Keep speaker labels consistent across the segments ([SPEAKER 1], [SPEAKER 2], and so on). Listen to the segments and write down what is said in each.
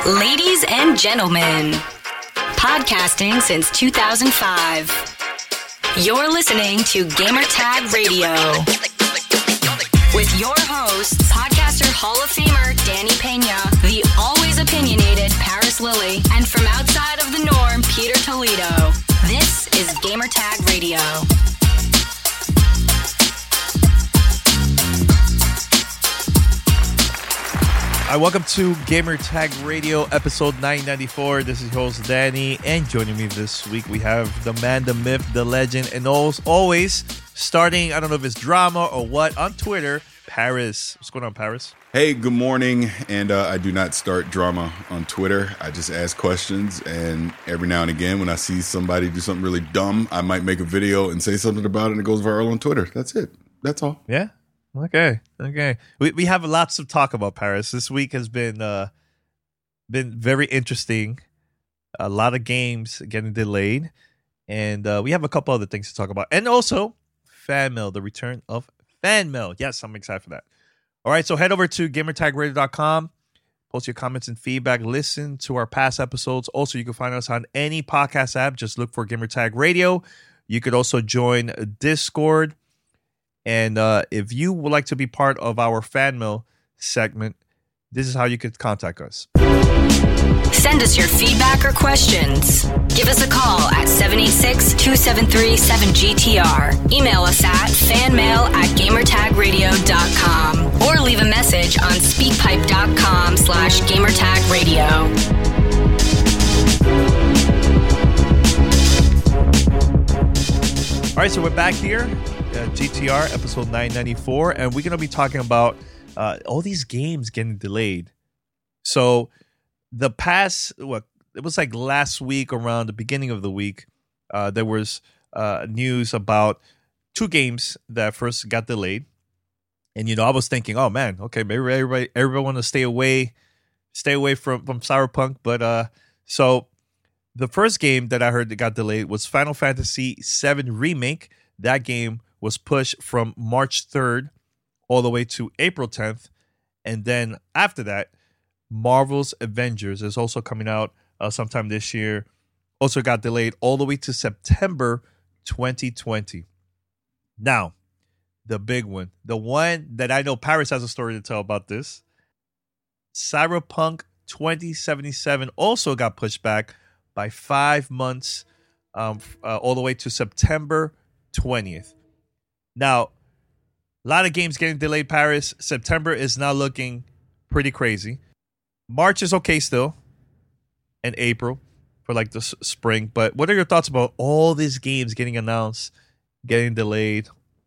[SPEAKER 1] Ladies and gentlemen, podcasting since 2005. You're listening to Gamertag Radio. With your hosts, podcaster Hall of Famer Danny Pena, the always opinionated Paris Lilly, and from outside of the norm, Peter Toledo. This is Gamertag Radio.
[SPEAKER 2] Hi, welcome to Gamertag Radio, episode 994. This is your host, Danny, and joining me this week, we have the man, the myth, the legend, and always starting, I don't know if it's drama or what, on Twitter, Paris. What's going on, Paris?
[SPEAKER 3] Hey, good morning, and I do not start drama on Twitter. I just ask questions, and every now and again, when I see somebody do something really dumb, I might make a video and say something about it, and it goes viral on Twitter. That's it. That's all.
[SPEAKER 2] Yeah? Okay. We have lots to talk about, Paris. This week has been very interesting. A lot of games getting delayed, and we have a couple other things to talk about. And also, fan mail, the return of fan mail. Yes, I'm excited for that. All right, so head over to gamertagradio.com. Post your comments and feedback. Listen to our past episodes. Also, you can find us on any podcast app. Just look for Gamertag Radio. You could also join Discord. And if you would like to be part of our fan mail segment, this is how you could contact us.
[SPEAKER 1] Send us your feedback or questions. Give us a call at 786-273-7GTR. Email us at fanmail@gamertagradio.com or leave a message on speakpipe.com/gamertagradio.
[SPEAKER 2] All right, so we're back here. GTR episode 994, and we're going to be talking about all these games getting delayed. So the past, it was like last week, around the beginning of the week, there was news about two games that first got delayed. And, I was thinking, oh man, okay, maybe everybody want to stay away from Cyberpunk. But so the first game that I heard that got delayed was Final Fantasy VII Remake. That game was pushed from March 3rd all the way to April 10th. And then after that, Marvel's Avengers is also coming out sometime this year. Also got delayed all the way to September 2020. Now, the big one, the one that I know Paris has a story to tell about this. Cyberpunk 2077 also got pushed back by 5 months all the way to September 20th. Now, a lot of games getting delayed, Paris. September is now looking pretty crazy. March is okay still. And April for like the spring. But what are your thoughts about all these games getting announced, getting delayed,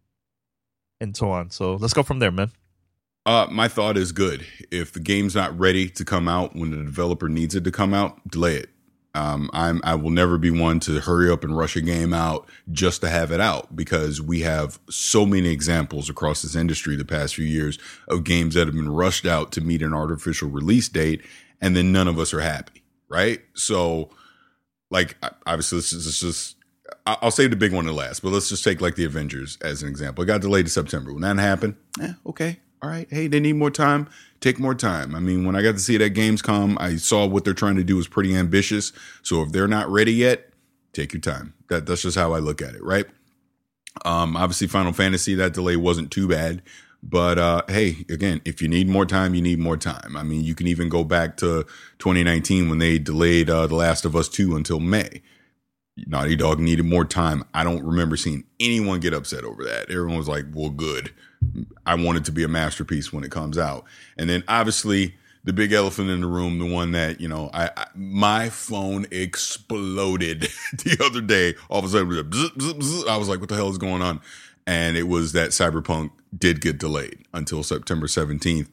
[SPEAKER 2] and so on? So let's go from there, man.
[SPEAKER 3] My thought is good. If the game's not ready to come out when the developer needs it to come out, delay it. I will never be one to hurry up and rush a game out just to have it out, because we have so many examples across this industry the past few years of games that have been rushed out to meet an artificial release date, and then none of us are happy, right? So, like, obviously, let's just I'll save the big one to last, but let's just take like the Avengers as an example. It got delayed to September. When that happened, okay. All right. Hey, they need more time. Take more time. I mean, when I got to see it at Gamescom, I saw what they're trying to do is pretty ambitious. So if they're not ready yet, take your time. That's just how I look at it, right? Obviously, Final Fantasy, that delay wasn't too bad. But hey, again, if you need more time, you need more time. I mean, you can even go back to 2019 when they delayed The Last of Us 2 until May. Naughty Dog needed more time. I don't remember seeing anyone get upset over that. Everyone was like, well, good. I want it to be a masterpiece when it comes out. And then obviously the big elephant in the room, the one that, my phone exploded the other day. All of a sudden, bzz, bzz, bzz. I was like, what the hell is going on? And it was that Cyberpunk did get delayed until September 17th.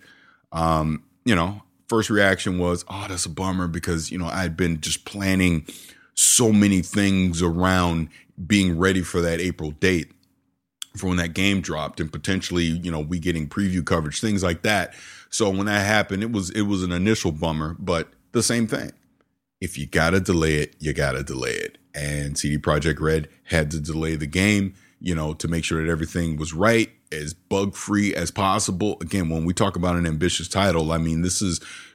[SPEAKER 3] First reaction was, oh, that's a bummer, because, I'd been just planning so many things around being ready for that April date for when that game dropped, and potentially, we getting preview coverage, things like that. So when that happened, it was an initial bummer, but the same thing. If you got to delay it, you got to delay it. And CD Projekt Red had to delay the game, to make sure that everything was right, as bug free as possible. Again, when we talk about an ambitious title, I mean, this is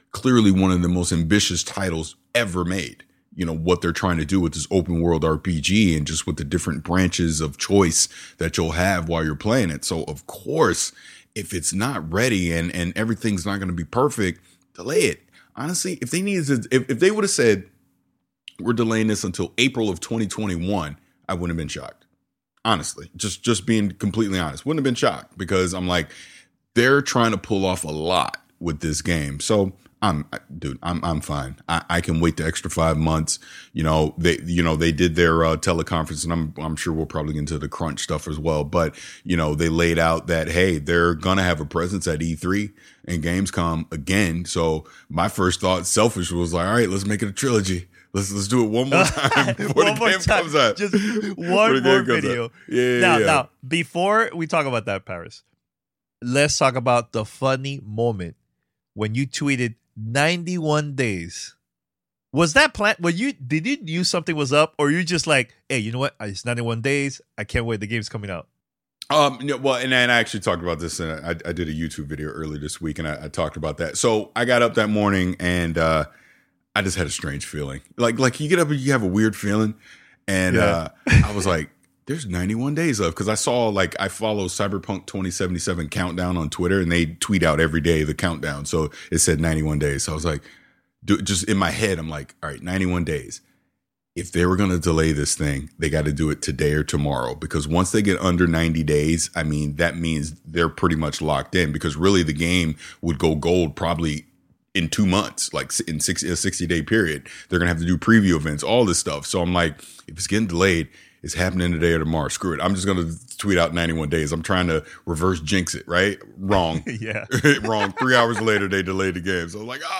[SPEAKER 3] clearly one of the most ambitious titles ever made. You know, what they're trying to do with this open world RPG and just with the different branches of choice that you'll have while you're playing it. So of course, if it's not ready and everything's not going to be perfect, delay it. Honestly, if they needed to, if they would have said, we're delaying this until April of 2021, I wouldn't have been shocked. Honestly, just being completely honest, wouldn't have been shocked, because I'm like, they're trying to pull off a lot with this game. So I'm fine. I can wait the extra 5 months. They did their teleconference, and I'm sure we'll probably get into the crunch stuff as well. But, they laid out that, hey, they're going to have a presence at E3 and Gamescom again. So my first thought, selfish, was like, all right, let's make it a trilogy. Let's do it one more time before the game comes out.
[SPEAKER 2] Just one more video. Now, before we talk about that, Paris, let's talk about the funny moment when you tweeted 91 days. Was that planned? Did you knew something was up, or you just like, hey, you know what? It's 91 days. I can't wait. The game's coming out.
[SPEAKER 3] And I actually talked about this, and I did a YouTube video earlier this week, and I talked about that. So I got up that morning, and I just had a strange feeling. Like you get up and you have a weird feeling, and I was like, there's 91 days left, because I saw, I follow Cyberpunk 2077 Countdown on Twitter, and they tweet out every day the countdown. So it said 91 days. So I was like, just in my head, I'm like, all right, 91 days. If they were going to delay this thing, they got to do it today or tomorrow, because once they get under 90 days, I mean, that means they're pretty much locked in, because really the game would go gold probably in 2 months, like in a 60-day period. They're going to have to do preview events, all this stuff. So I'm like, if it's getting delayed, it's happening today or tomorrow. Screw it. I'm just going to tweet out 91 days. I'm trying to reverse jinx it, right? Wrong.
[SPEAKER 2] Yeah.
[SPEAKER 3] Wrong. 3 hours later, they delayed the game. So I was like,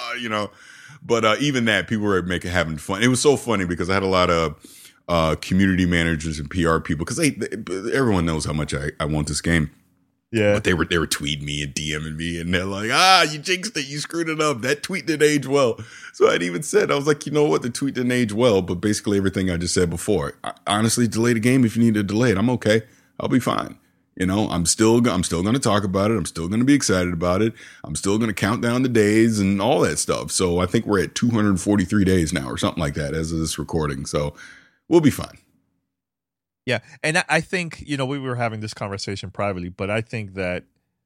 [SPEAKER 3] But even that, people were having fun. It was so funny because I had a lot of community managers and PR people, because everyone knows how much I want this game.
[SPEAKER 2] Yeah.
[SPEAKER 3] But they were tweeting me and DMing me, and they're like, you jinxed it. You screwed it up. That tweet didn't age well. So I'd even said, I was like, you know what? The tweet didn't age well, but basically everything I just said before. Honestly, delay the game if you need to delay it. I'm okay. I'll be fine. I'm still going to talk about it. I'm still going to be excited about it. I'm still going to count down the days and all that stuff. So I think we're at 243 days now or something like that as of this recording. So we'll be fine.
[SPEAKER 2] Yeah. And I think, we were having this conversation privately, but I think that,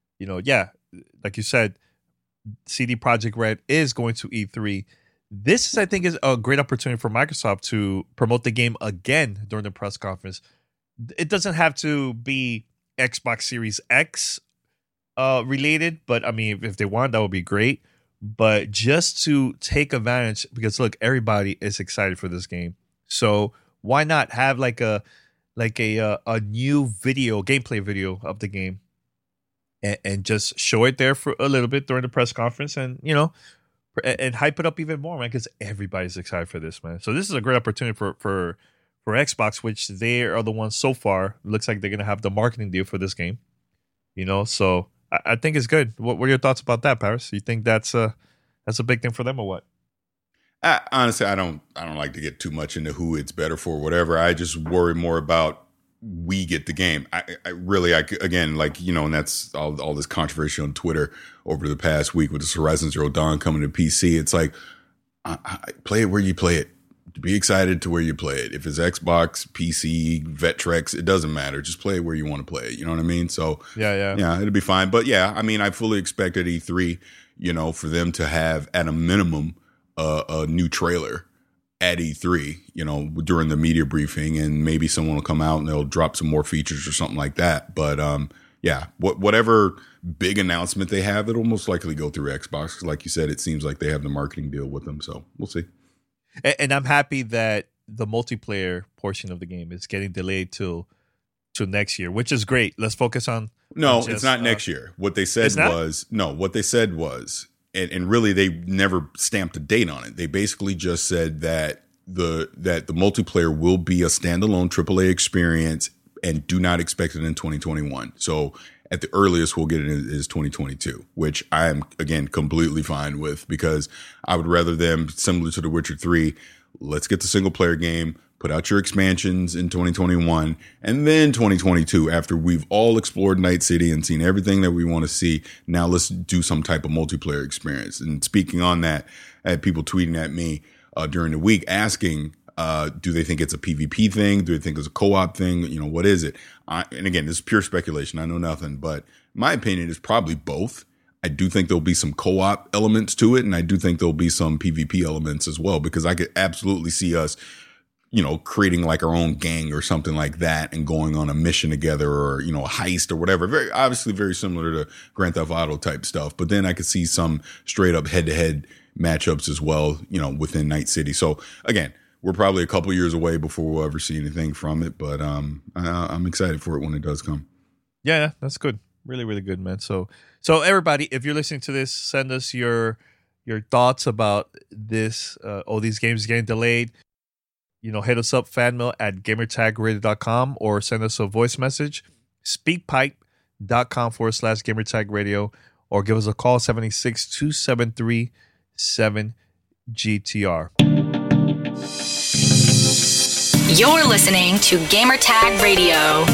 [SPEAKER 2] like you said, CD Projekt Red is going to E3. This, I think, is a great opportunity for Microsoft to promote the game again during the press conference. It doesn't have to be Xbox Series X related, but I mean, if they want, that would be great. But just to take advantage, because look, everybody is excited for this game, so why not have like a new gameplay video of the game, and just show it there for a little bit during the press conference, and and hype it up even more, man, because everybody's excited for this, man. So this is a great opportunity for Xbox, which they are the ones so far. Looks like they're gonna have the marketing deal for this game, So I think it's good. What are your thoughts about that, Paris? You think that's a big thing for them, or what?
[SPEAKER 3] Honestly, I don't like to get too much into who it's better for, whatever. I just worry more about we get the game. I really, again, and that's all this controversy on Twitter over the past week with this Horizon Zero Dawn coming to PC. It's like, I play it where you play it. Be excited to where you play it. If it's Xbox, PC, Vectrex, it doesn't matter. Just play it where you want to play it. You know what I mean? So yeah, it'll be fine. But yeah, I mean, I fully expected E3, for them to have at a minimum a new trailer at E3, during the media briefing, and maybe someone will come out and they'll drop some more features or something like that. But whatever big announcement they have, it'll most likely go through Xbox. Like you said, it seems like they have the marketing deal with them. So we'll see.
[SPEAKER 2] And I'm happy that the multiplayer portion of the game is getting delayed to next year, which is great. Let's focus on.
[SPEAKER 3] It's not next year. What they said was, and really they never stamped a date on it. They basically just said that the multiplayer will be a standalone AAA experience, and do not expect it in 2021. So at the earliest, we'll get it is 2022, which I am, again, completely fine with, because I would rather them, similar to The Witcher 3, let's get the single player game, put out your expansions in 2021, and then 2022, after we've all explored Night City and seen everything that we want to see, now let's do some type of multiplayer experience. And speaking on that, I had people tweeting at me during the week asking, do they think it's a PvP thing? Do they think it's a co-op thing? You know, what is it? And again, this is pure speculation. I know nothing, but my opinion is probably both. I do think there'll be some co-op elements to it, and I do think there'll be some PvP elements as well, because I could absolutely see us, you know, creating like our own gang or something like that and going on a mission together, or, you know, a heist or whatever. Very obviously very similar to Grand Theft Auto type stuff. But then I could see some straight up head-to-head matchups as well, you know, within Night City. So again, we're probably a couple years away before we'll ever see anything from it, but I'm excited for it when it does come.
[SPEAKER 2] Yeah, that's good. Really, really good, man. So everybody, if you're listening to this, send us your thoughts about this. All these games getting delayed. You know, hit us up, fanmail at gamertagradio.com, or send us a voice message, speakpipe.com/gamertagradio, or give us a call, 786-273-7GTR.
[SPEAKER 1] You're listening to Gamertag Radio.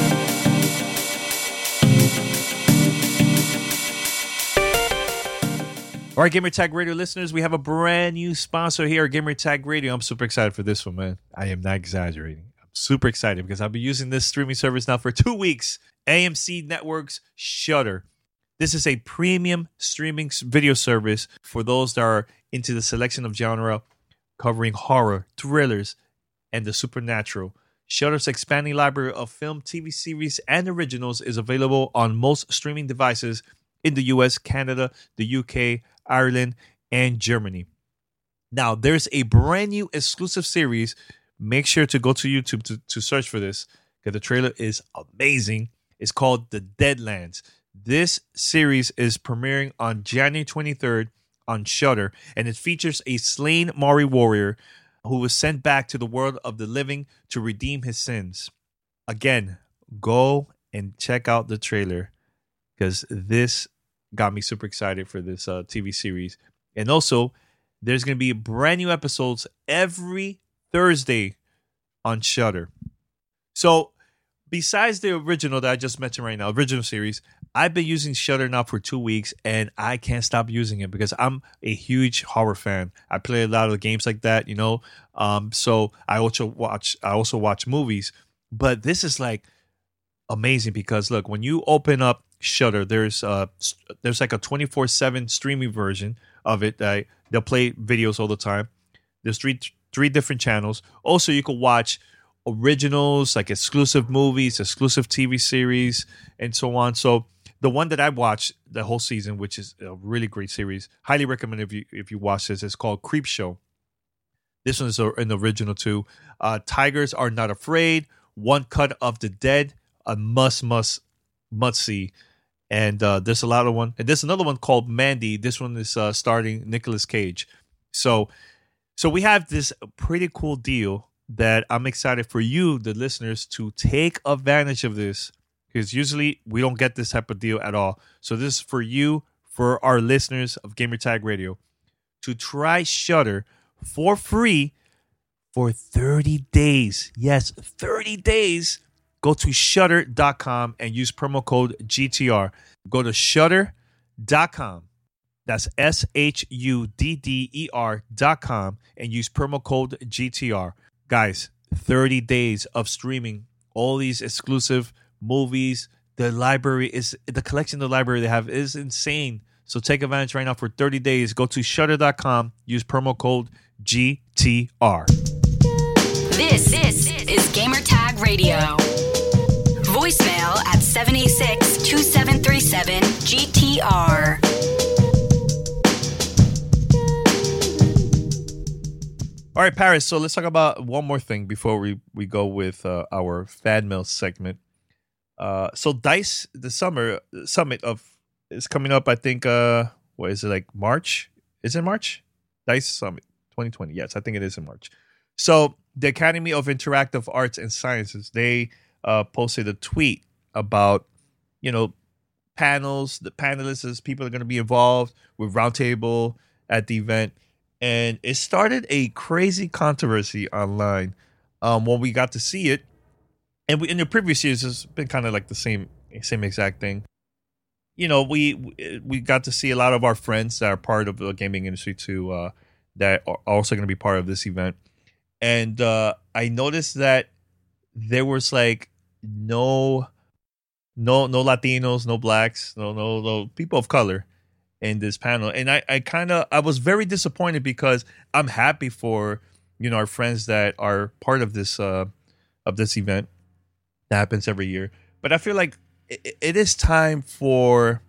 [SPEAKER 2] All right, Gamertag Radio listeners, we have a brand new sponsor here at Gamertag Radio. I'm super excited for this one, man. I am not exaggerating. I'm super excited because I've been using this streaming service now for 2 weeks. AMC Networks Shudder. This is a premium streaming video service for those that are into the selection of genre covering horror, thrillers, and the supernatural. Shudder's expanding library of film, TV series, and originals is available on most streaming devices in the US, Canada, the UK, Ireland, and Germany. Now, there's a brand new exclusive series. Make sure to go to YouTube to search for this, because the trailer is amazing. It's called The Deadlands. This series is premiering on January 23rd on Shudder, and it features a slain Maori warrior who was sent back to the world of the living to redeem his sins. Again, go and check out the trailer, because this got me super excited for this TV series. And also, there's going to be brand new episodes every Thursday on Shudder. So, besides the original that I just mentioned right now, original series, I've been using Shudder now for 2 weeks, and I can't stop using it because I'm a huge horror fan. I play a lot of the games like that, you know. So I also watch movies. But this is like amazing because look, when you open up Shudder, there's like a 24/7 streaming version of it. They'll play videos all the time. There's three different channels. Also, you can watch originals, like exclusive movies, exclusive TV series, and so on. So the one that I watched the whole season, which is a really great series, highly recommend if you watch this. It's called Creepshow. This one is an original too. Tigers Are Not Afraid, One Cut of the Dead, a must see. And there's a lot of one. And there's another one called Mandy. This one is starring Nicolas Cage. So we have this pretty cool deal that I'm excited for you, the listeners, to take advantage of this, because usually we don't get this type of deal at all. So this is for you, for our listeners of Gamertag Radio, to try Shudder for free for 30 days. Yes, 30 days. Go to shudder.com and use promo code GTR. Go to shudder.com. That's SHUDDER.com and use promo code GTR. Guys, 30 days of streaming all these exclusive movies. The collection of the library they have is insane. So take advantage right now for 30 days. Go to shudder.com. Use promo code GTR.
[SPEAKER 1] This is Gamertag Radio. Voicemail at 786-2737-GTR.
[SPEAKER 2] All right, Paris. So let's talk about one more thing before we go with our fan mail segment. So DICE, the summit is coming up. I think what is it, like March? Is it March? DICE Summit 2020. Yes, I think it is in March. So the Academy of Interactive Arts and Sciences, they posted a tweet about, panels, the panelists, people are going to be involved with roundtable at the event. And it started a crazy controversy online when we got to see it. And in the previous years, it's been kind of like the same exact thing. You know, we got to see a lot of our friends that are part of the gaming industry too, that are also going to be part of this event. And I noticed that there was like no Latinos, no blacks, no people of color in this panel. And I was very disappointed because I'm happy for, you know, our friends that are part of this event that happens every year. But I feel like it is time for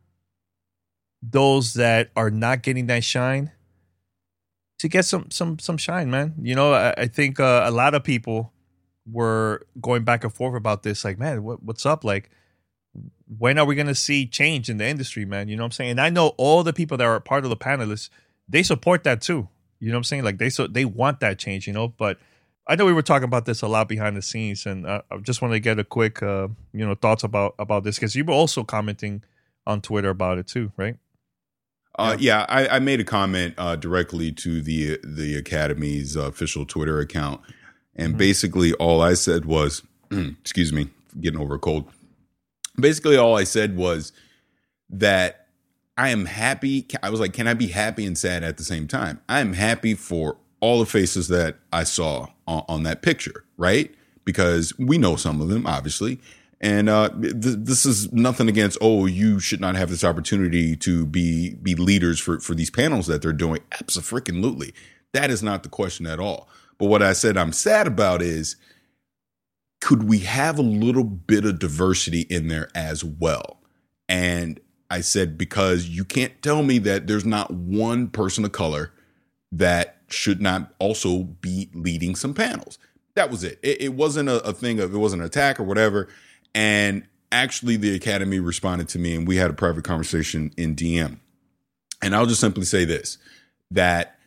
[SPEAKER 2] those that are not getting that shine to get some shine, man. You know, I think a lot of people were going back and forth about this. Like, man, what's up? Like, when are we going to see change in the industry, man? You know what I'm saying? And I know all the people that are part of the panelists, they support that too. You know what I'm saying? Like, they want that change, you know? But I know we were talking about this a lot behind the scenes, and I just wanted to get a quick, thoughts about this, because you were also commenting on Twitter about it too, right?
[SPEAKER 3] Yeah, I made a comment directly to the Academy's official Twitter account, and basically all I said was, excuse me, getting over a cold. Basically all I said was that I am happy. I was like, can I be happy and sad at the same time? I am happy for all the faces that I saw on that picture, right? Because we know some of them, obviously. And this is nothing against, you should not have this opportunity to be leaders for these panels that they're doing. Abso-freaking-lutely. That is not the question at all. But what I said I'm sad about is, could we have a little bit of diversity in there as well? And I said, because you can't tell me that there's not one person of color that should not also be leading some panels. That was it. It wasn't a thing of, it wasn't an attack or whatever. And actually the Academy responded to me and we had a private conversation in DM. And I'll just simply say this, that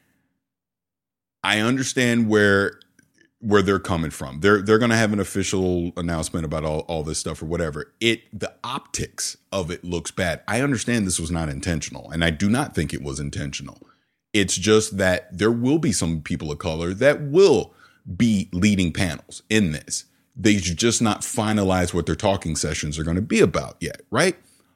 [SPEAKER 3] I understand where they're coming from. They're going to have an official announcement about all this stuff or whatever. The optics of it looks bad. I understand this was not intentional, and I do not think it was intentional. It's just that there will be some people of color that will be leading panels in this. They should just not finalize what their talking sessions are going to be about yet, right?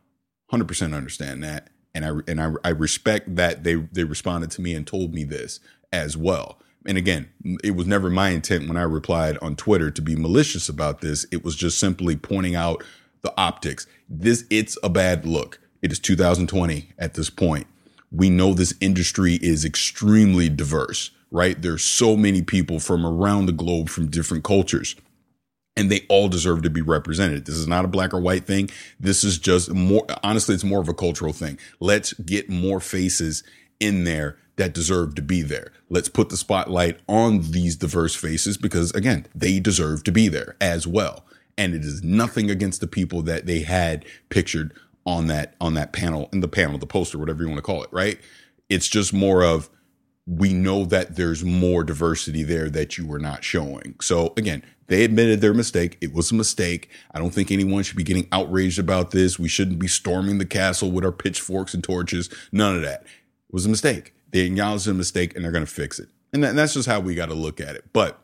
[SPEAKER 3] 100% understand that. And I respect that they responded to me and told me this as well. And again, it was never my intent when I replied on Twitter to be malicious about this. It was just simply pointing out the optics. It's a bad look. It is 2020 at this point. We know this industry is extremely diverse, right? There's so many people from around the globe from different cultures, and they all deserve to be represented. This is not a black or white thing. This is just more, honestly, it's more of a cultural thing. Let's get more faces in there that deserve to be there. Let's put the spotlight on these diverse faces because, again, they deserve to be there as well. And it is nothing against the people that they had pictured on that panel, the poster, whatever you want to call it, right? It's just more of, we know that there's more diversity there that you were not showing. So again, they admitted their mistake. It was a mistake. I don't think anyone should be getting outraged about this. We shouldn't be storming the castle with our pitchforks and torches. None of that. It was a mistake. They acknowledged the mistake and they're going to fix it. And that's just how we got to look at it. But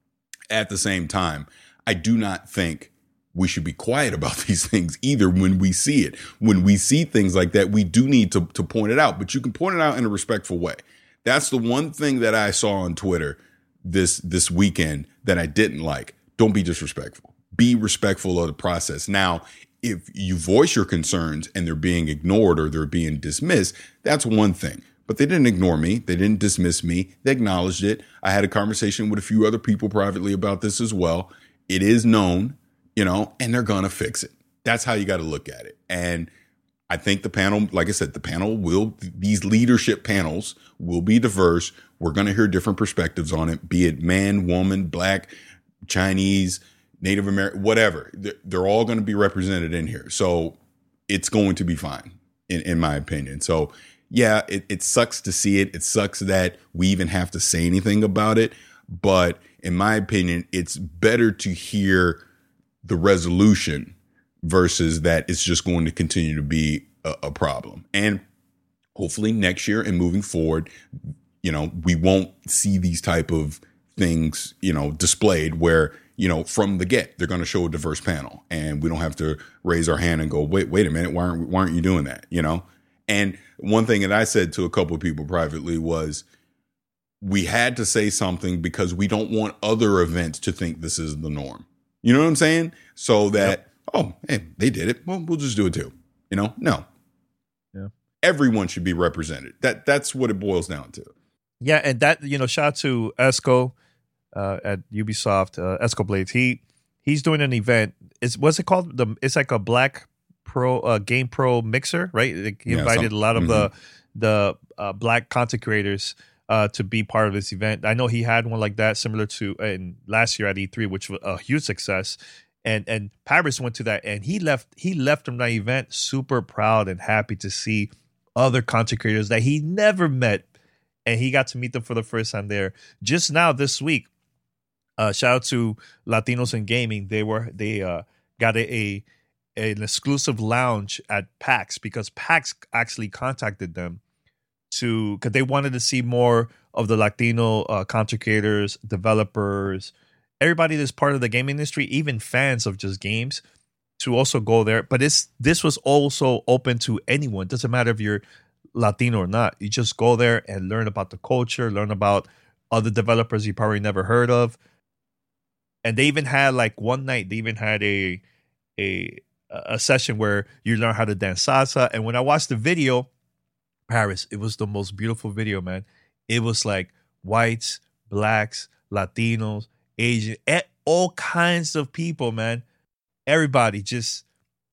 [SPEAKER 3] at the same time, I do not think we should be quiet about these things either when we see it. When we see things like that, we do need to point it out, but you can point it out in a respectful way. That's the one thing that I saw on Twitter this weekend that I didn't like. Don't be disrespectful. Be respectful of the process. Now, if you voice your concerns and they're being ignored or they're being dismissed, that's one thing. But they didn't ignore me. They didn't dismiss me. They acknowledged it. I had a conversation with a few other people privately about this as well. It is known, and they're going to fix it. That's how you got to look at it. And I think the panel, like I said, these leadership panels will be diverse. We're going to hear different perspectives on it, be it man, woman, black, Chinese, Native American, whatever. They're all going to be represented in here. So it's going to be fine, in my opinion. So yeah, it sucks to see it. It sucks that we even have to say anything about it. But in my opinion, it's better to hear the resolution versus that it's just going to continue to be a problem. And hopefully next year and moving forward, we won't see these type of things, displayed where, from the get, they're going to show a diverse panel, and we don't have to raise our hand and go, wait a minute, why aren't you doing that? And one thing that I said to a couple of people privately was, we had to say something because we don't want other events to think this is the norm. You know what I'm saying? So that, oh, hey, they did it. Well, we'll just do it too. No.
[SPEAKER 2] Yeah.
[SPEAKER 3] Everyone should be represented. That's what it boils down to.
[SPEAKER 2] Yeah, and that, shout out to Esco at Ubisoft, Esco Blades. He's doing an event. What's it called? It's like a Black Pro Game Pro mixer, right? He invited a lot of the Black content creators to be part of this event. I know he had one like that, similar to last year at E3, which was a huge success. And Paris went to that, and he left from that event super proud and happy to see other content creators that he never met, and he got to meet them for the first time there. Just now this week, shout out to Latinos in Gaming. They got an exclusive lounge at PAX because PAX actually contacted them because they wanted to see more of the Latino content creators, developers, everybody that's part of the game industry, even fans of just games, to also go there. But this was also open to anyone. Doesn't matter if you're Latino or not. You just go there and learn about the culture, learn about other developers you probably never heard of. And they even had one night, they even had a session where you learn how to dance salsa. And when I watched the video, Paris, it was the most beautiful video, man. It was like whites, blacks, Latinos, Asian, all kinds of people, man. Everybody just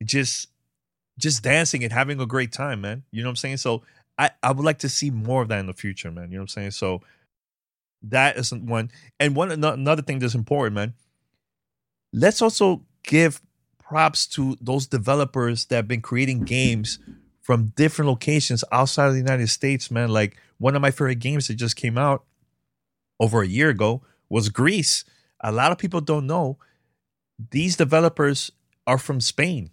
[SPEAKER 2] dancing and having a great time, man. You know what I'm saying? So I would like to see more of that in the future, man. You know what I'm saying? So that is one. And another thing that's important, man. Let's also give props to those developers that have been creating games from different locations outside of the United States, man. Like one of my favorite games that just came out over a year ago was Greece. A lot of people don't know these developers are from Spain.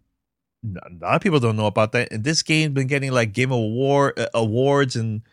[SPEAKER 2] A lot of people don't know about that. And this game's been getting Game Awards and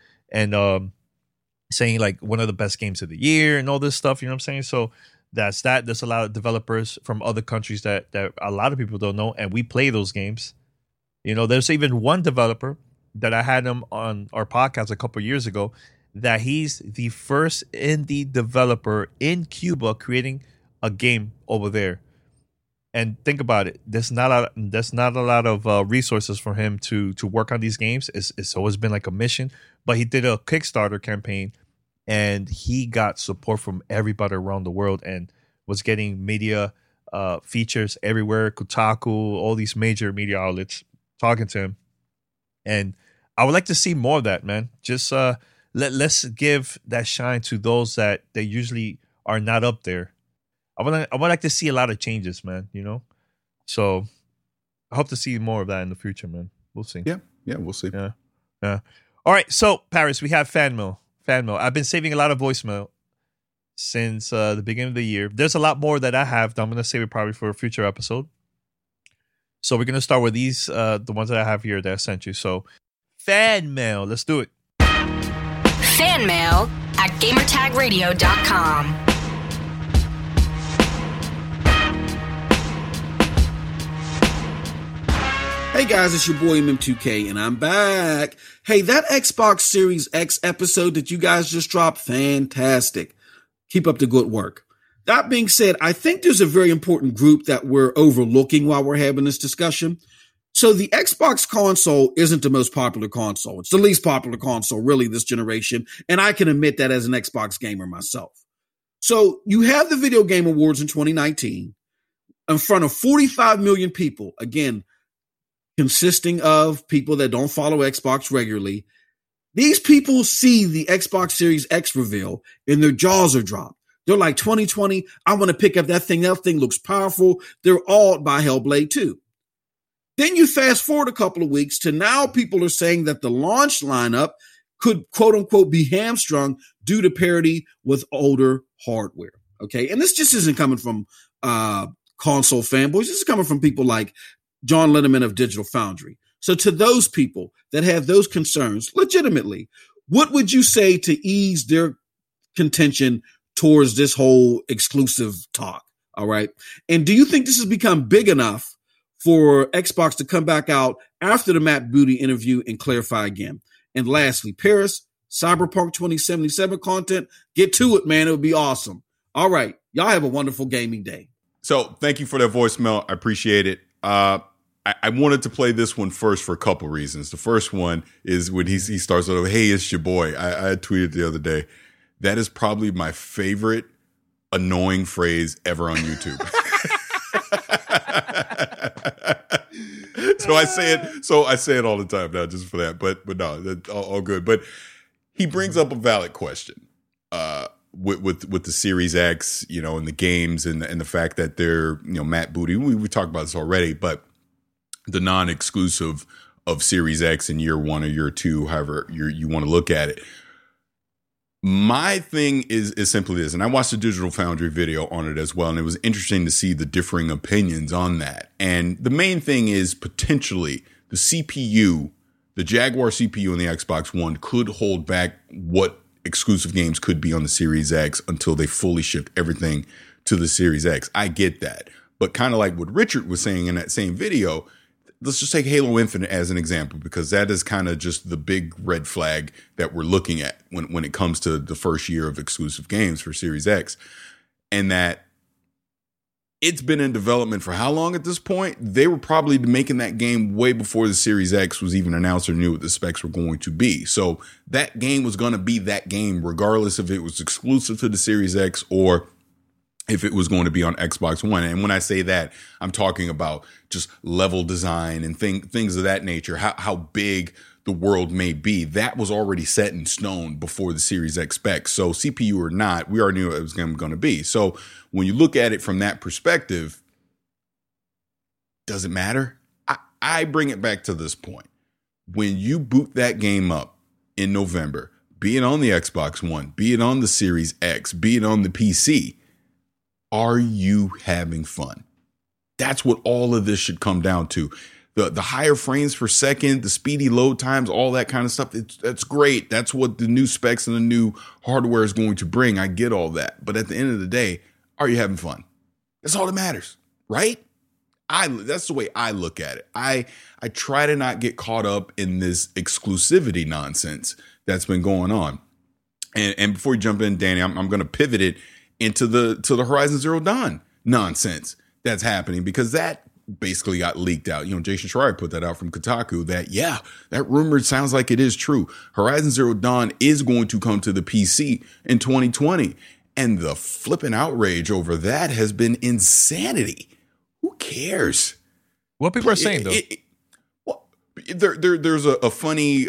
[SPEAKER 2] saying one of the best games of the year and all this stuff. You know what I'm saying? So that's that. There's a lot of developers from other countries that a lot of people don't know, and we play those games. There's even one developer that I had him on our podcast a couple years ago, that he's the first indie developer in Cuba creating a game over there. And think about it. There's not a lot of resources for him to work on these games. It's always been like a mission. But he did a Kickstarter campaign, and he got support from everybody around the world and was getting media features everywhere. Kotaku, all these major media outlets talking to him. And I would like to see more of that, man. Just let's give that shine to those that they usually are not up there. I would like to see a lot of changes, man. So I hope to see more of that in the future, man. We'll see.
[SPEAKER 3] Yeah, we'll see.
[SPEAKER 2] Yeah. All right, so Paris, we have fan mail. I've been saving a lot of voicemail since the beginning of the year. There's a lot more that I have that I'm going to save it probably for a future episode. So we're going to start with these, the ones that I have here that I sent you. So fan mail, let's do it.
[SPEAKER 1] Fan mail at gamertagradio.com.
[SPEAKER 4] Hey guys, it's your boy MM2K, and I'm back. Hey, that Xbox Series X episode that you guys just dropped, fantastic. Keep up the good work. That being said, I think there's a very important group that we're overlooking while we're having this discussion. So the Xbox console isn't the most popular console. It's the least popular console, really, this generation, and I can admit that as an Xbox gamer myself. So you have the Video Game Awards in 2019 in front of 45 million people, again, consisting of people that don't follow Xbox regularly. These people see the Xbox Series X reveal and their jaws are dropped. They're like, 2020, I want to pick up that thing. That thing looks powerful. They're awed by Hellblade 2. Then you fast forward a couple of weeks to now people are saying that the launch lineup could, quote unquote, be hamstrung due to parity with older hardware. Okay. And this just isn't coming from console fanboys. This is coming from people like John Linneman of Digital Foundry. So to those people that have those concerns, legitimately, what would you say to ease their contention towards this whole exclusive talk. All right. And do you think this has become big enough for Xbox to come back out after the Matt Booty interview and clarify again? And lastly, Paris, Cyberpunk 2077 content, get to it, man. It would be awesome. All right. Y'all have a wonderful gaming day.
[SPEAKER 3] So thank you for that voicemail. I appreciate it. I wanted to play this one first for a couple reasons. The first one is when he starts with, hey, it's your boy. I tweeted the other day. That is probably my favorite annoying phrase ever on YouTube. So I say it all the time now just for that. But no, that's all good. But he brings up a valid question. With the Series X, and the games and the fact that they're, Matt Booty, we talked about this already, but the non-exclusive of Series X in year one or year two, however you want to look at it. My thing is simply this, and I watched the Digital Foundry video on it as well, and it was interesting to see the differing opinions on that. And the main thing is potentially the CPU, the Jaguar CPU and the Xbox One could hold back what exclusive games could be on the Series X until they fully shift everything to the Series X. I get that. But kind of like what Richard was saying in that same video, let's just take Halo Infinite as an example, because that is kind of just the big red flag that we're looking at when it comes to the first year of exclusive games for Series X. And that it's been in development for how long at this point? They were probably making that game way before the Series X was even announced or knew what the specs were going to be. So that game was going to be that game regardless if it was exclusive to the Series X or if it was going to be on Xbox One. And when I say that, I'm talking about just level design and things of that nature, how big the world may be. That was already set in stone before the Series X specs. So CPU or not, we already knew it was going to be. So when you look at it from that perspective, does it matter? I bring it back to this point. When you boot that game up in November, be it on the Xbox One, be it on the Series X, be it on the PC, are you having fun? That's what all of this should come down to. The higher frames per second, the speedy load times, all that kind of stuff. That's great. That's what the new specs and the new hardware is going to bring. I get all that. But at the end of the day, are you having fun? That's all that matters, right? That's the way I look at it. I try to not get caught up in this exclusivity nonsense that's been going on. And before you jump in, Danny, I'm going to pivot it into the Horizon Zero Dawn nonsense that's happening, because that basically got leaked out. Jason Schreier put that out from Kotaku that rumor sounds like it is true. Horizon Zero Dawn is going to come to the PC in 2020. And the flipping outrage over that has been insanity. Who cares?
[SPEAKER 2] What people are saying, though.
[SPEAKER 3] There's a funny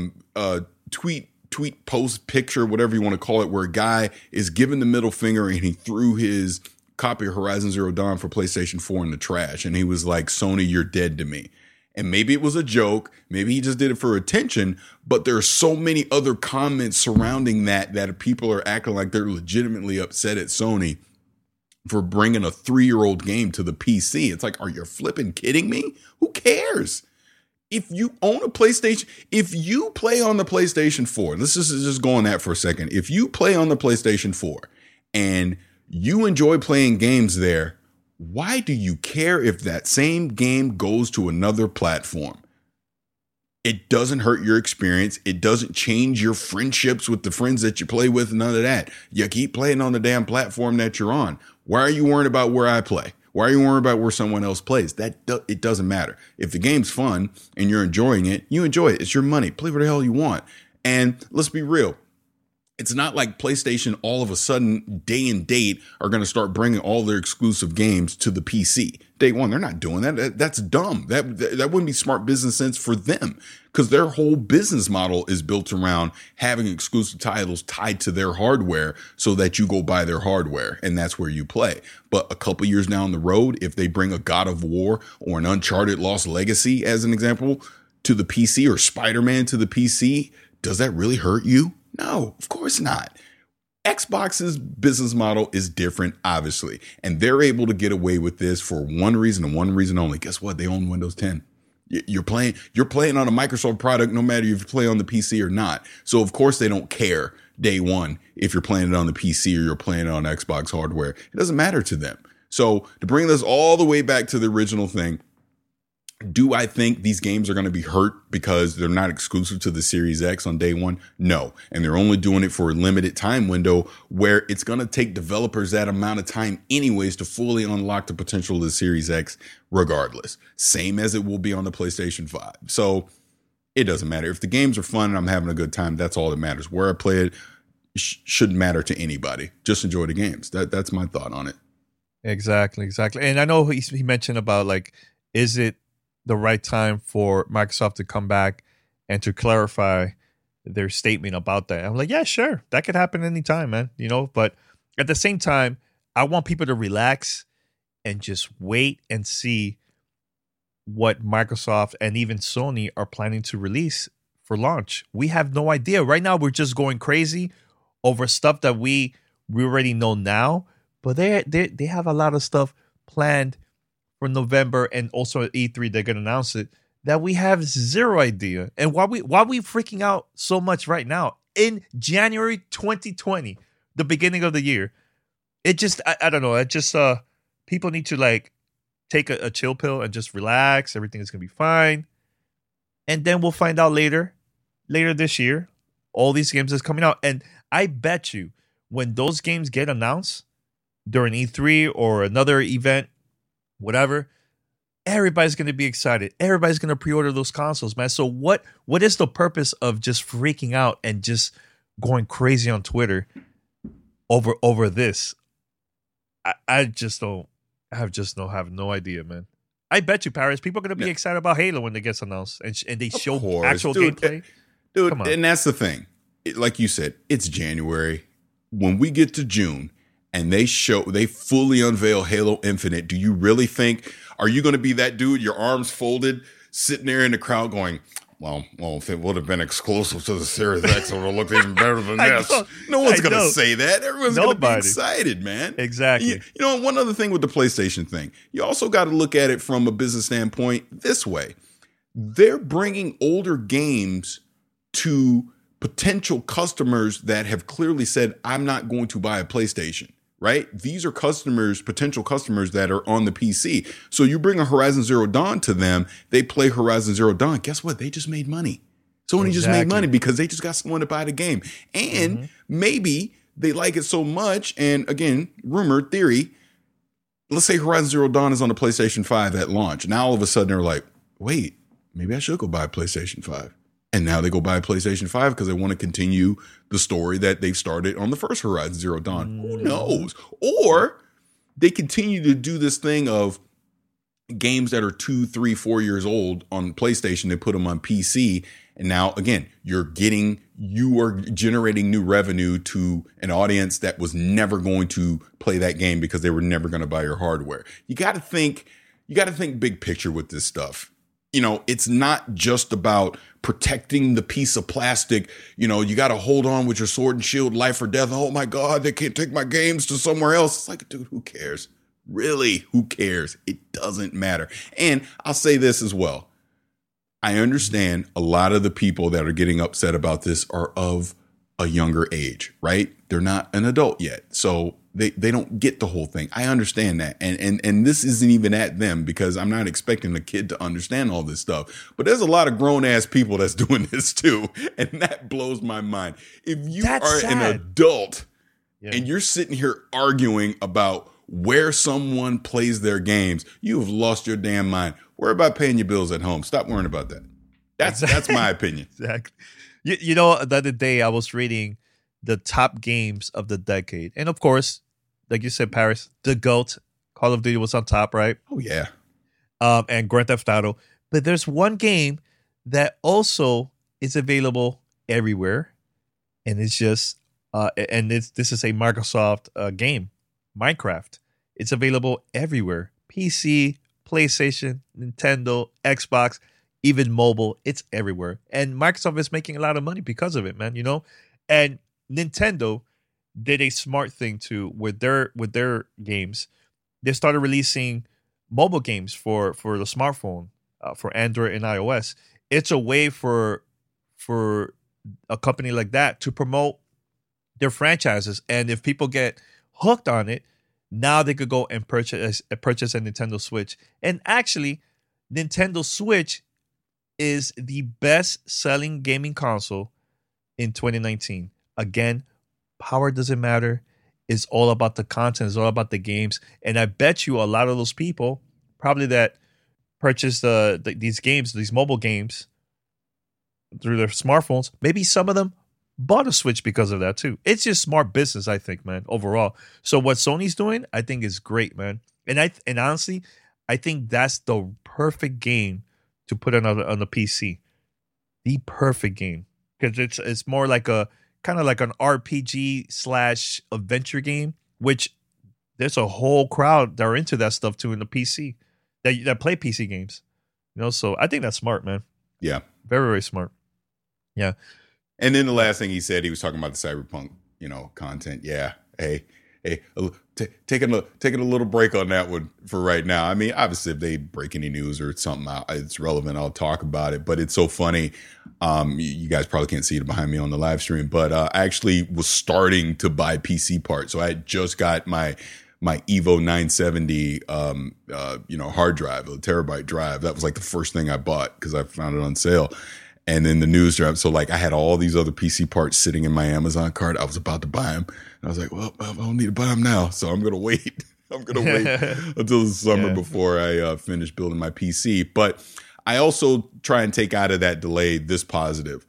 [SPEAKER 3] tweet, post, picture, whatever you want to call it, where a guy is given the middle finger and he threw his copy of Horizon Zero Dawn for PlayStation 4 in the trash. And he was like, Sony, you're dead to me. And maybe it was a joke. Maybe he just did it for attention. But there are so many other comments surrounding that people are acting like they're legitimately upset at Sony for bringing a 3-year-old game to the PC. It's like, are you flipping kidding me? Who cares? If you own a PlayStation, if you play on the PlayStation 4, let's just go on that for a second. If you play on the PlayStation 4 and you enjoy playing games there, why do you care if that same game goes to another platform? It doesn't hurt your experience. It doesn't change your friendships with the friends that you play with. None of that. You keep playing on the damn platform that you're on. Why are you worried about where I play? Why are you worried about where someone else plays? It doesn't matter. If the game's fun and you're enjoying it, you enjoy it. It's your money. Play what the hell you want. And let's be real. It's not like PlayStation all of a sudden, day and date, are going to start bringing all their exclusive games to the PC. Day one, they're not doing that. That's dumb. That wouldn't be smart business sense for them, because their whole business model is built around having exclusive titles tied to their hardware so that you go buy their hardware and that's where you play. But a couple years down the road, if they bring a God of War or an Uncharted Lost Legacy, as an example, to the PC, or Spider-Man to the PC, does that really hurt you? No, of course not. Xbox's business model is different, obviously, and they're able to get away with this for one reason and one reason only. Guess what? They own Windows 10. You're playing on a Microsoft product, no matter if you play on the PC or not. So of course they don't care day one if you're playing it on the PC or you're playing it on Xbox hardware. It doesn't matter to them. So to bring this all the way back to the original thing, do I think these games are going to be hurt because they're not exclusive to the Series X on day one? No. And they're only doing it for a limited time window where it's going to take developers that amount of time anyways to fully unlock the potential of the Series X regardless. Same as it will be on the PlayStation 5. So it doesn't matter. If the games are fun and I'm having a good time, that's all that matters. Where I play it shouldn't matter to anybody. Just enjoy the games. That's my thought on it.
[SPEAKER 2] Exactly. And I know he mentioned about, like, is it the right time for Microsoft to come back and to clarify their statement about that? I'm like, yeah, sure. That could happen anytime, man. But at the same time, I want people to relax and just wait and see what Microsoft and even Sony are planning to release for launch. We have no idea. Right now, we're just going crazy over stuff that we already know now, but they have a lot of stuff planned for November, and also at E3 they're gonna announce it, that we have zero idea. And why we freaking out so much right now in January 2020, the beginning of the year? It just I don't know. It just people need to, like, take a chill pill and just relax. Everything is gonna be fine, and then we'll find out later this year all these games is coming out. And I bet you when those games get announced during E3 or another event, whatever, everybody's going to be excited. Everybody's going to pre-order those consoles, man. So what is the purpose of just freaking out and just going crazy on Twitter over this? I have no idea, man. I bet you, Paris, people are going to be excited about Halo when it gets announced and they show actual gameplay.
[SPEAKER 3] Dude, and that's the thing. Like you said, it's January. When we get to June, and they fully unveil Halo Infinite, do you really think, are you going to be that dude, your arms folded, sitting there in the crowd going, well, if it would have been exclusive to the Series X, it would have looked even better than this. No one's going to say that. Everyone's going to be excited, man.
[SPEAKER 2] Exactly.
[SPEAKER 3] One other thing with the PlayStation thing, you also got to look at it from a business standpoint this way. They're bringing older games to potential customers that have clearly said, I'm not going to buy a PlayStation. Right? These are potential customers that are on the PC. So you bring a Horizon Zero Dawn to them, they play Horizon Zero Dawn. Guess what? They just made money. Sony just made money because they just got someone to buy the game. And maybe they like it so much. And again, rumor, theory, let's say Horizon Zero Dawn is on the PlayStation 5 at launch. Now all of a sudden they're like, wait, maybe I should go buy a PlayStation 5. And now they go buy a PlayStation 5 because they want to continue the story that they've started on the first Horizon Zero Dawn. Who knows? Or they continue to do this thing of games that are 2, 3, 4 years old on PlayStation. They put them on PC. And now, again, you are generating new revenue to an audience that was never going to play that game because they were never going to buy your hardware. You got to think big picture with this stuff. It's not just about protecting the piece of plastic. You got to hold on with your sword and shield, life or death. Oh my God, they can't take my games to somewhere else. It's like, dude, who cares? Really, who cares? It doesn't matter. And I'll say this as well. I understand a lot of the people that are getting upset about this are of a younger age, right? They're not an adult yet. So they don't get the whole thing. I understand that. And this isn't even at them because I'm not expecting a kid to understand all this stuff. But there's a lot of grown ass people that's doing this too. And that blows my mind. If you are an adult and you're sitting here arguing about where someone plays their games, you have lost your damn mind. Worry about paying your bills at home. Stop worrying about that. That's my opinion.
[SPEAKER 2] Exactly. The other day I was reading the top games of the decade. And of course, like you said, Paris, the GOAT, Call of Duty was on top, right?
[SPEAKER 3] Oh, yeah.
[SPEAKER 2] And Grand Theft Auto. But there's one game that also is available everywhere. And it's just, this is a Microsoft game, Minecraft. It's available everywhere. PC, PlayStation, Nintendo, Xbox, even mobile. It's everywhere. And Microsoft is making a lot of money because of it, man, And Nintendo did a smart thing too with their games. They started releasing mobile games for the smartphone, for Android and iOS. It's a way for a company like that to promote their franchises, and if people get hooked on it, now they could go and purchase a Nintendo Switch. And actually, Nintendo Switch is the best-selling gaming console in 2019. Again, power doesn't matter. It's all about the content. It's all about the games. And I bet you a lot of those people probably that purchase these games, these mobile games through their smartphones, maybe some of them bought a Switch because of that too. It's just smart business, I think, man, overall. So what Sony's doing, I think is great, man. And honestly, I think that's the perfect game to put on the PC. The perfect game. Because it's more like a kind of like an RPG / adventure game, which there's a whole crowd that are into that stuff too in the PC that play PC games. You know, so I think that's smart, man.
[SPEAKER 3] Yeah.
[SPEAKER 2] Very, very smart. Yeah.
[SPEAKER 3] And then the last thing he said, he was talking about the Cyberpunk, content. Yeah. Hey, taking a little break on that one for right now. I mean, obviously, if they break any news or something out, it's relevant, I'll talk about it. But it's so funny. You guys probably can't see it behind me on the live stream, but I actually was starting to buy PC parts. So I had just got my Evo 970, hard drive, a terabyte drive. That was like the first thing I bought because I found it on sale. And then the news dropped. So like I had all these other PC parts sitting in my Amazon cart. I was about to buy them. And I was like, well, I don't need to buy them now. So I'm going to wait. I'm going to wait until the summer before I finish building my PC. But I also try and take out of that delay this positive.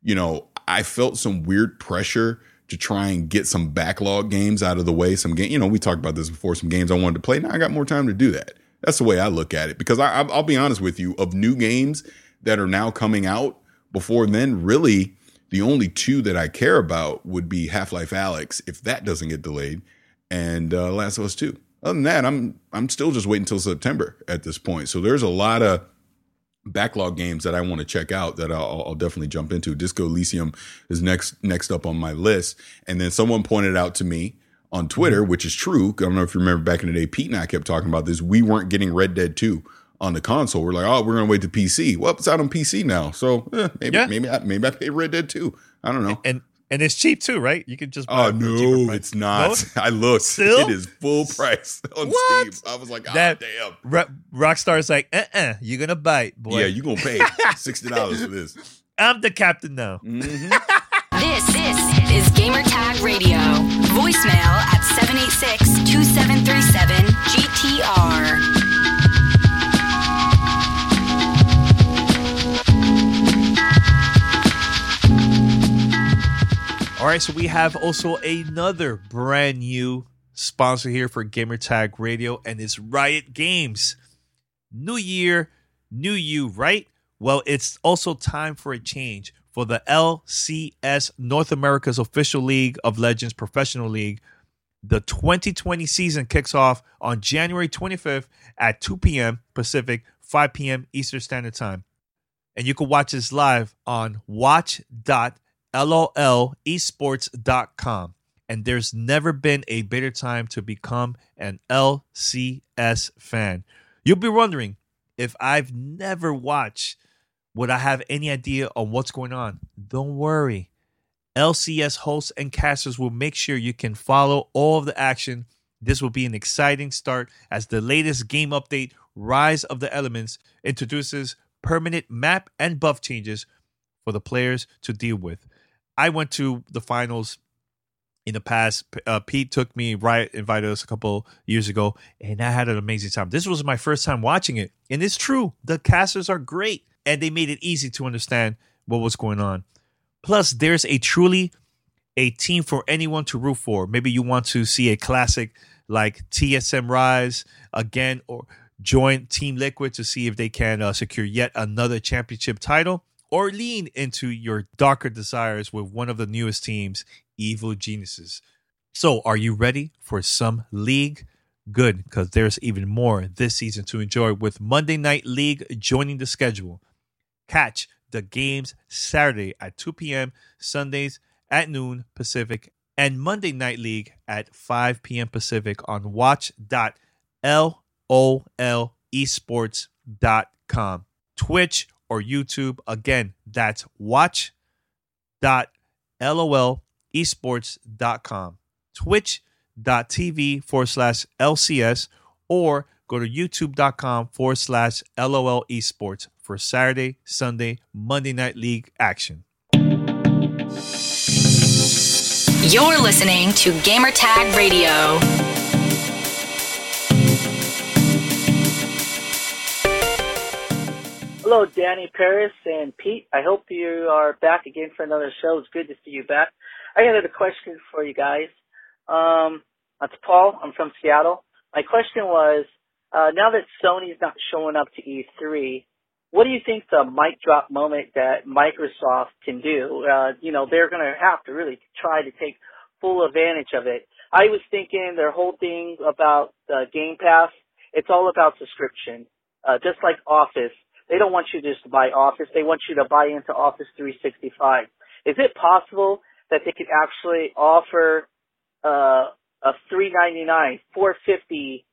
[SPEAKER 3] I felt some weird pressure to try and get some backlog games out of the way. Some game, we talked about this before, some games I wanted to play. Now I got more time to do that. That's the way I look at it. Because I'll be honest with you, of new games that are now coming out, before then, really, the only two that I care about would be Half-Life Alyx, if that doesn't get delayed, and Last of Us 2. Other than that, I'm still just waiting until September at this point. So there's a lot of backlog games that I want to check out that I'll definitely jump into. Disco Elysium is next up on my list. And then someone pointed out to me on Twitter, which is true. I don't know if you remember back in the day, Pete and I kept talking about this. We weren't getting Red Dead 2 on the console. We're like, we're going to wait to PC. Well, it's out on PC now. So maybe I pay Red Dead 2. I don't know.
[SPEAKER 2] And it's cheap too, right? You can just buy it.
[SPEAKER 3] No, it's not. No? I looked.
[SPEAKER 2] Still?
[SPEAKER 3] It is full price on Steam. I was like, damn.
[SPEAKER 2] Rockstar's like, you're going to bite, boy.
[SPEAKER 3] Yeah, you're going to pay $60 for this.
[SPEAKER 2] I'm the captain now.
[SPEAKER 3] Mm-hmm.
[SPEAKER 1] This is Gamertag Radio. Voicemail at 786-2737-GTR.
[SPEAKER 2] All right, so we have also another brand new sponsor here for Gamertag Radio, and it's Riot Games. New year, new you, right? Well, it's also time for a change for the LCS, North America's official League of Legends Professional League. The 2020 season kicks off on January 25th at 2 p.m. Pacific, 5 p.m. Eastern Standard Time. And you can watch this live on watch.lolesports.com. And there's never been a better time to become an LCS fan. You'll be wondering, if I've never watched, would I have any idea on what's going on? Don't worry. LCS hosts and casters will make sure you can follow all of the action. This will be an exciting start as the latest game update, Rise of the Elements, introduces permanent map and buff changes for the players to deal with. I went to the finals in the past. Pete took me, Riot invited us a couple years ago, and I had an amazing time. This was my first time watching it, and it's true. The casters are great, and they made it easy to understand what was going on. Plus, there's truly a team for anyone to root for. Maybe you want to see a classic like TSM Rise again, or join Team Liquid to see if they can secure yet another championship title, or lean into your darker desires with one of the newest teams, Evil Geniuses. So, are you ready for some League? Good, because there's even more this season to enjoy with Monday Night League joining the schedule. Catch the games Saturday at 2 p.m., Sundays at noon Pacific, and Monday Night League at 5 p.m. Pacific on watch.lolesports.com. Twitch or YouTube. Again, that's watch.lolesports.com, twitch.tv/LCS, or go to youtube.com/LOL Esports for Saturday, Sunday, Monday Night League action.
[SPEAKER 1] You're listening to Gamertag Radio.
[SPEAKER 5] Hello, Danny, Paris, and Pete. I hope you are back again for another show. It's good to see you back. I had a question for you guys. That's Paul. I'm from Seattle. My question was, now that Sony's not showing up to E3, what do you think the mic drop moment that Microsoft can do? They're going to have to really try to take full advantage of it. I was thinking their whole thing about Game Pass, it's all about subscription, just like Office. They don't want you just to buy Office. They want you to buy into Office 365. Is it possible that they could actually offer a $399, $450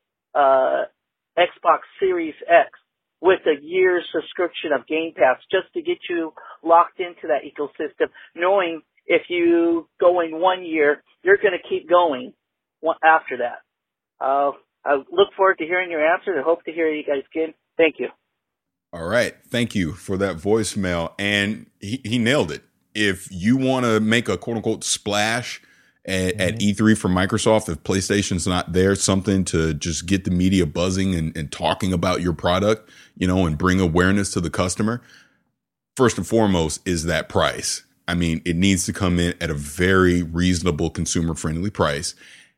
[SPEAKER 5] Xbox Series X with a year's subscription of Game Pass just to get you locked into that ecosystem, knowing if you go in 1 year, you're going to keep going after that? I look forward to hearing your answer. I hope to hear you guys again. Thank you.
[SPEAKER 3] All right. Thank you for that voicemail. And he nailed it. If you want to make a quote unquote splash at E3 for Microsoft, if PlayStation's not there, something to just get the media buzzing and talking about your product, and bring awareness to the customer, first and foremost is that price. I mean, it needs to come in at a very reasonable, consumer friendly price.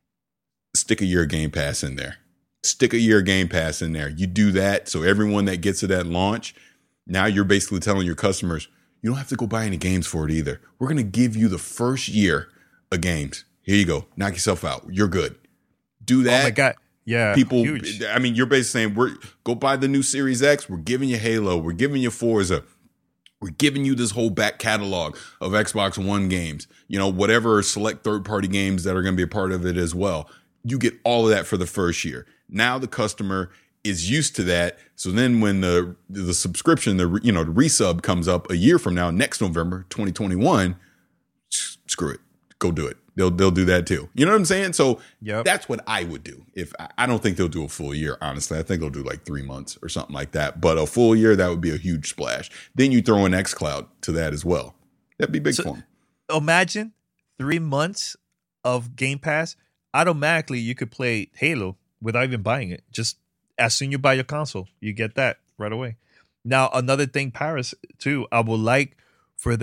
[SPEAKER 3] Stick a year Game Pass in there. Stick a year Game Pass in there. You do that. So everyone that gets it at launch, now you're basically telling your customers, you don't have to go buy any games for it either. We're going to give you the first year of games. Here you go. Knock yourself out. You're good. Do that.
[SPEAKER 2] Oh my God. Yeah.
[SPEAKER 3] People,
[SPEAKER 2] huge.
[SPEAKER 3] I mean, you're basically saying, go buy the new Series X. We're giving you Halo. We're giving you Forza. We're giving you this whole back catalog of Xbox One games, whatever select third-party games that are going to be a part of it as well. You get all of that for the first year. Now the customer is used to that. So then when the subscription, the resub comes up a year from now, next November, 2021, screw it. Go do it. They'll do that too. You know what I'm saying? So That's what I would do. If I don't think they'll do a full year, honestly. I think they'll do like 3 months or something like that. But a full year, that would be a huge splash. Then you throw an xCloud to that as well. That'd be big for them.
[SPEAKER 2] Imagine 3 months of Game Pass. Automatically, you could play Halo without even buying it. Just as soon as you buy your console, you get that right away. Now, another thing, Paris, too, I would like for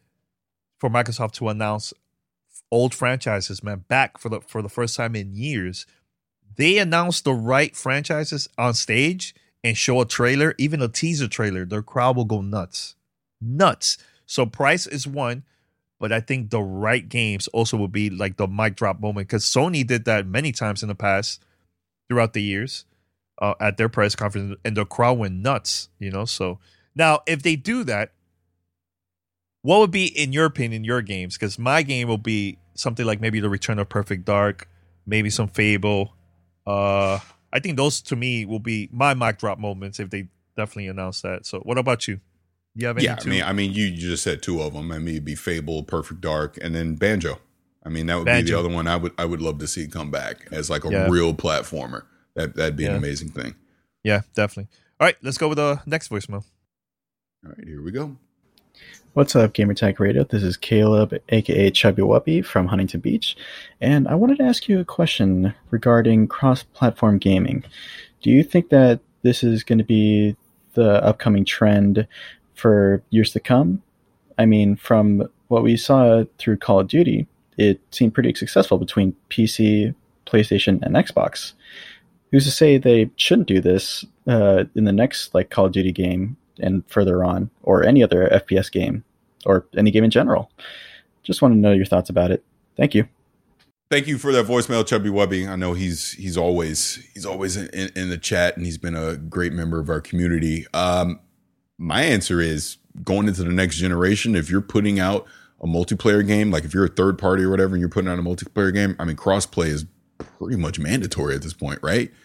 [SPEAKER 2] Microsoft to announce old franchises, man, back for the first time in years. They announce the right franchises on stage and show a trailer, even a teaser trailer. Their crowd will go nuts. So price is one, but I think the right games also will be like the mic drop moment, because Sony did that many times in the past throughout the years at their press conference, and the crowd went nuts, So now if they do that, what would be, in your opinion, your games? Because my game will be something like maybe the Return of Perfect Dark, maybe some Fable. I think those to me will be my mic drop moments if they definitely announce that. So what about you? Do you have any?
[SPEAKER 3] Yeah, I mean, you just said two of them. I mean, it'd be Fable, Perfect Dark, and then Banjo. I mean, that would be the other one I would love to see come back as like a real platformer. That'd be an amazing thing.
[SPEAKER 2] Yeah, definitely. All right, let's go with the next voicemail.
[SPEAKER 3] All right, here we go.
[SPEAKER 6] What's up, Gamertag Radio? This is Caleb, aka Chubby Wuppy from Huntington Beach, and I wanted to ask you a question regarding cross-platform gaming. Do you think that this is going to be the upcoming trend for years to come? I mean, from what we saw through Call of Duty, it seemed pretty successful between PC, PlayStation, and Xbox. Who's to say they shouldn't do this in the next Call of Duty game and further on, or any other FPS game, or any game in general? Just want to know your thoughts about it. Thank you.
[SPEAKER 3] Thank you for that voicemail, Chubby Wubby. I know he's always in the chat, and he's been a great member of our community. My answer is, going into the next generation, if you're putting out a multiplayer game, like if you're a third party or whatever, and you're putting out a multiplayer game, I mean, crossplay is pretty much mandatory at this point, right?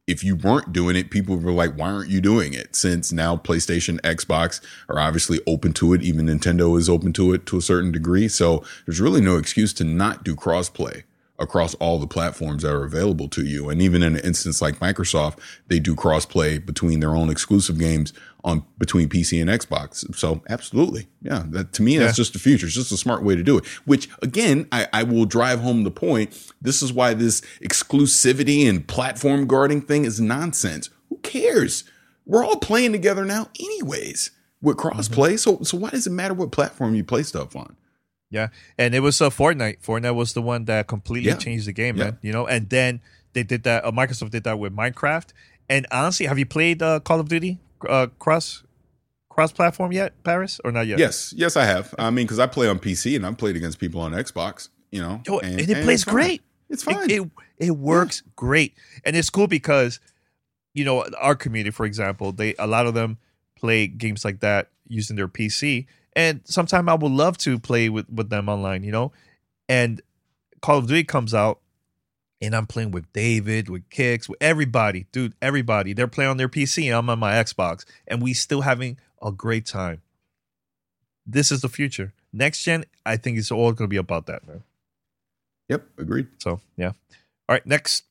[SPEAKER 3] if you weren't doing it, people were like, why aren't you doing it? Since now PlayStation, Xbox are obviously open to it. Even Nintendo is open to it to a certain degree. So there's really no excuse to not do crossplay across all the platforms that are available to you. And even in an instance like Microsoft, they do crossplay between their own exclusive games between PC and Xbox. So absolutely. Yeah. That, to me, that's just the future. It's just a smart way to do it, which again, I will drive home the point. This is why this exclusivity and platform guarding thing is nonsense. Who cares? We're all playing together now anyways with crossplay. So why does it matter what platform you play stuff on?
[SPEAKER 2] Yeah, and it was Fortnite. Fortnite was the one that completely changed the game, man. You know, and then they did that. Microsoft did that with Minecraft. And honestly, have you played Call of Duty cross platform yet, Paris, or not yet?
[SPEAKER 3] Yes, I have. I mean, because I play on PC and I've played against people on Xbox. You know,
[SPEAKER 2] and it plays great.
[SPEAKER 3] It's fine.
[SPEAKER 2] It works great, and it's cool because you know our community, for example, a lot of them play games like that using their PC. And sometimes I would love to play with them online, you know. And Call of Duty comes out, and I'm playing with David, with Kix, with everybody. Dude, everybody. They're playing on their PC, and I'm on my Xbox. And we still having a great time. This is the future. Next gen, I think it's all going to be about that, man.
[SPEAKER 3] Yep, agreed.
[SPEAKER 2] So, yeah. All right, next.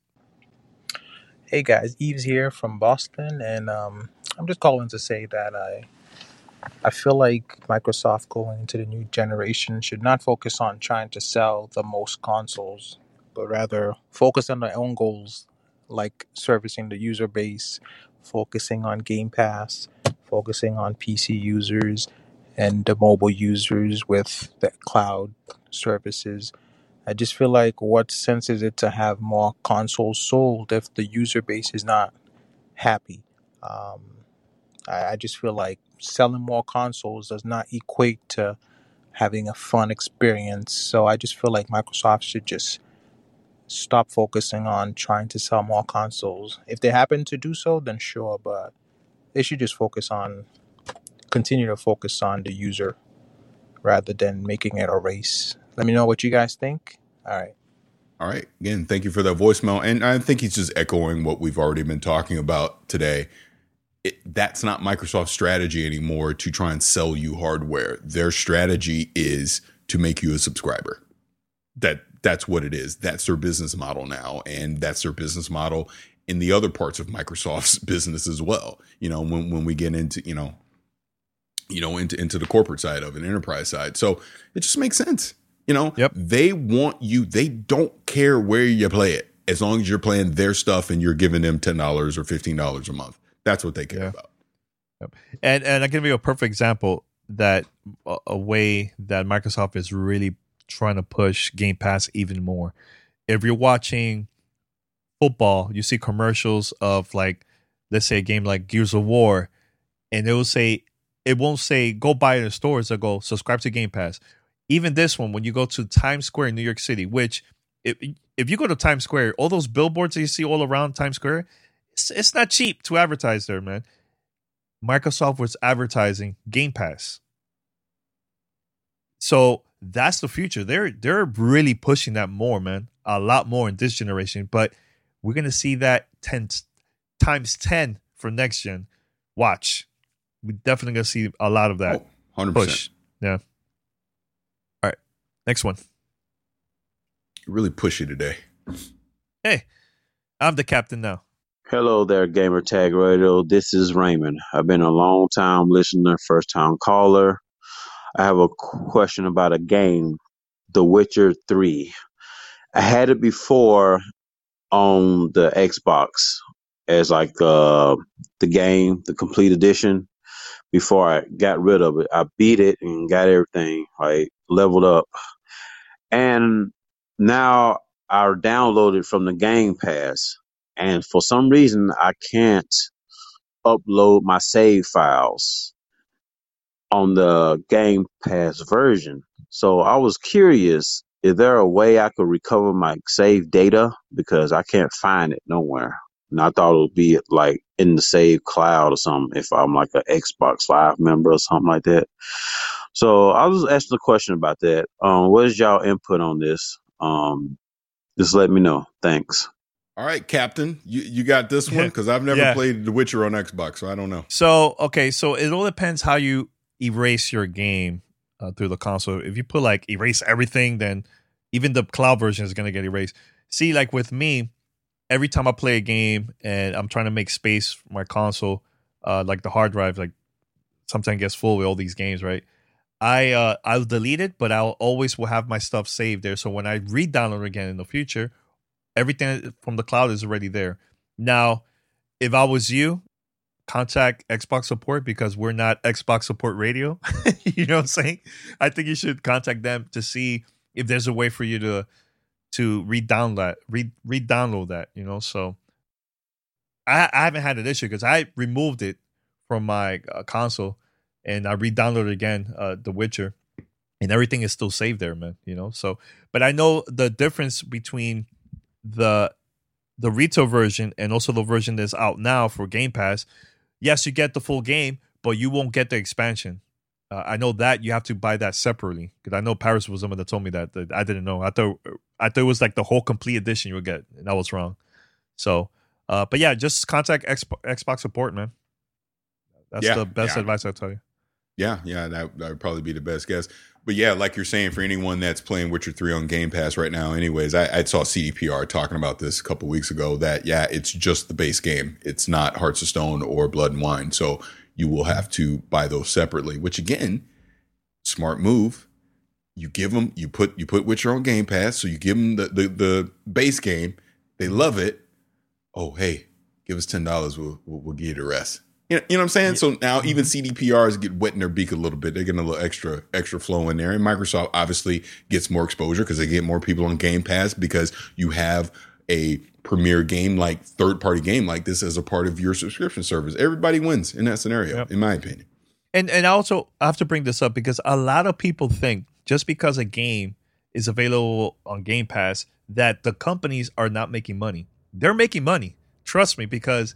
[SPEAKER 7] Hey, guys. Eves here from Boston. And I'm just calling to say that I feel like Microsoft going into the new generation should not focus on trying to sell the most consoles, but rather focus on their own goals, like servicing the user base, focusing on Game Pass, focusing on PC users and the mobile users with the cloud services. I just feel like what sense is it to have more consoles sold if the user base is not happy? I just feel like selling more consoles does not equate to having a fun experience. So I just feel like Microsoft should just stop focusing on trying to sell more consoles. If they happen to do so, then sure, but they should just continue to focus on the user rather than making it a race. Let me know what you guys think. All right.
[SPEAKER 3] Again, thank you for that voicemail. And I think he's just echoing what we've already been talking about today. That's not Microsoft's strategy anymore to try and sell you hardware. Their strategy is to make you a subscriber. That's what it is. That's their business model now. And that's their business model in the other parts of Microsoft's business as well. You know, when we get into, into the corporate side of it, enterprise side. So it just makes sense. You know, They want you. They don't care where you play it as long as you're playing their stuff and you're giving them $10 or $15 a month. That's what they care about.
[SPEAKER 2] Yep. And I can give you a perfect example that a way that Microsoft is really trying to push Game Pass even more. If you're watching football, you see commercials of like, let's say a game like Gears of War, and it won't say go buy it in the stores. It'll go subscribe to Game Pass. Even this one, when you go to Times Square in New York City, which if you go to Times Square, all those billboards that you see all around Times Square, it's not cheap to advertise there, man. Microsoft was advertising Game Pass. So that's the future. They're really pushing that more, man. A lot more in this generation. But we're going to see that 10 times 10 for next gen. Watch. We're definitely going to see a lot of that
[SPEAKER 3] 100%.
[SPEAKER 2] push. Yeah. All right. Next one.
[SPEAKER 3] You're really pushy today.
[SPEAKER 2] Hey, I'm the captain now.
[SPEAKER 8] Hello there, Gamer Tag Radio. This is Raymond. I've been a long time listener, first time caller. I have a question about a game, The Witcher 3. I had it before on the Xbox as like the game, the complete edition. Before I got rid of it, I beat it and got everything, like leveled up. And now I downloaded from the Game Pass. And for some reason, I can't upload my save files on the Game Pass version. So I was curious, is there a way I could recover my save data? Because I can't find it nowhere. And I thought it would be like in the save cloud or something if I'm like an Xbox Live member or something like that. So I was asking a question about that. What is y'all input on this? Just let me know. Thanks.
[SPEAKER 3] All right, Captain, you got this one because I've never played The Witcher on Xbox, so I don't know.
[SPEAKER 2] So it all depends how you erase your game through the console. If you put like erase everything, then even the cloud version is gonna get erased. See, like with me, every time I play a game and I'm trying to make space for my console, like the hard drive, like sometimes gets full with all these games, right? I'll delete it, but I'll always will have my stuff saved there. So when I re-download again in the future, everything from the cloud is already there. Now, if I was you, contact Xbox support because we're not Xbox support radio. You know what I'm saying? I think you should contact them to see if there's a way for you to re-download that, you know? So I haven't had an issue because I removed it from my console and I re-downloaded again The Witcher, and everything is still saved there, man, you know? So, but I know the difference between the retail version and also the version that's out now for Game Pass. Yes, you get the full game, but you won't get the expansion. I know that you have to buy that separately because I know Paris was someone that told me that I didn't know. I thought it was like the whole complete edition you would get, and I was wrong. So, but yeah, just contact Xbox support, man. That's the best advice I'll tell you.
[SPEAKER 3] Yeah, that would probably be the best guess. But yeah, like you're saying, for anyone that's playing Witcher 3 on Game Pass right now, anyways, I saw CDPR talking about this a couple weeks ago that, it's just the base game. It's not Hearts of Stone or Blood and Wine. So you will have to buy those separately, which again, smart move. You give them, you put Witcher on Game Pass. So you give them the base game. They love it. Oh, hey, give us $10. We'll give you the rest. You know what I'm saying? So now even CDPRs get wet in their beak a little bit. They're getting a little extra flow in there. And Microsoft obviously gets more exposure because they get more people on Game Pass because you have a premier game like third-party game like this as a part of your subscription service. Everybody wins in that scenario, in my opinion.
[SPEAKER 2] And also, I have to bring this up because a lot of people think just because a game is available on Game Pass that the companies are not making money. They're making money. Trust me, because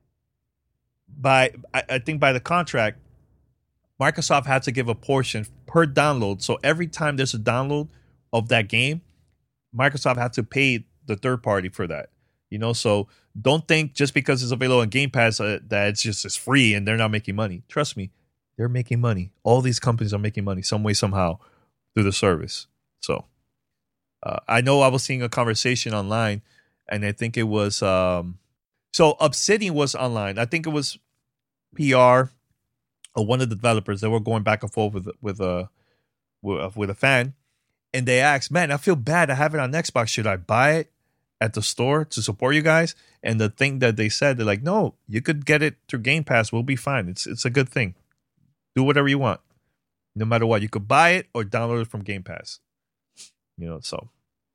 [SPEAKER 2] I think by the contract, Microsoft had to give a portion per download. So every time there's a download of that game, Microsoft had to pay the third party for that. You know, so don't think just because it's available on Game Pass that it's free and they're not making money. Trust me, they're making money. All these companies are making money some way, somehow through the service. So I know I was seeing a conversation online, and I think it was so Obsidian was online. I think it was PR or one of the developers that were going back and forth with a fan, and they asked, "Man, I feel bad. I have it on Xbox. Should I buy it at the store to support you guys?" And the thing that they said, they're like, "No, you could get it through Game Pass. We'll be fine. It's a good thing. Do whatever you want, no matter what. You could buy it or download it from Game Pass." You know, so.